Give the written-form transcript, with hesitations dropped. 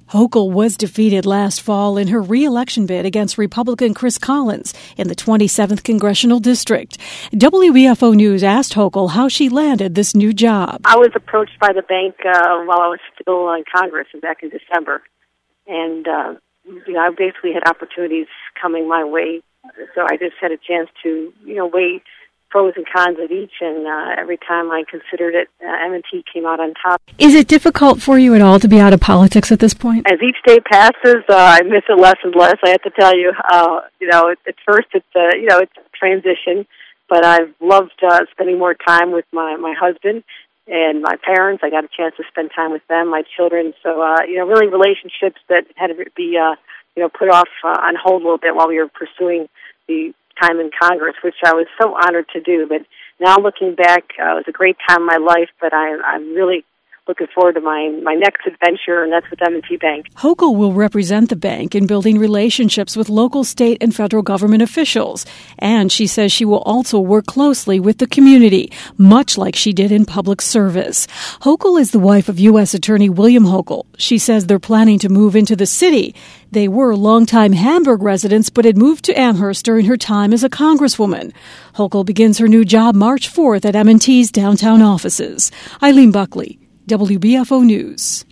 Hochul was defeated last fall in her re-election bid against Republican Chris Collins in the 27th Congressional District. WBFO News asked Hochul how she landed this new job. I was approached by the bank while I was still in Congress back in December. And I basically had opportunities coming my way. So I just had a chance to, weigh pros and cons of each, and every time I considered it, M&T came out on top. Is it difficult for you at all to be out of politics at this point? As each day passes, I miss it less and less, I have to tell you. At first it's a transition, but I've loved spending more time with my husband and my parents. I got a chance to spend time with them, my children. So, really relationships that had to be, put off on hold a little bit while we were pursuing the time in Congress, which I was so honored to do. But now looking back, it was a great time in my life, but I'm really looking forward to my next adventure, and that's with M&T Bank. Hochul will represent the bank in building relationships with local, state, and federal government officials. And she says she will also work closely with the community, much like she did in public service. Hochul is the wife of U.S. Attorney William Hochul. She says they're planning to move into the city. They were longtime Hamburg residents, but had moved to Amherst during her time as a congresswoman. Hochul begins her new job March 4th at M&T's downtown offices. Eileen Buckley, WBFO News.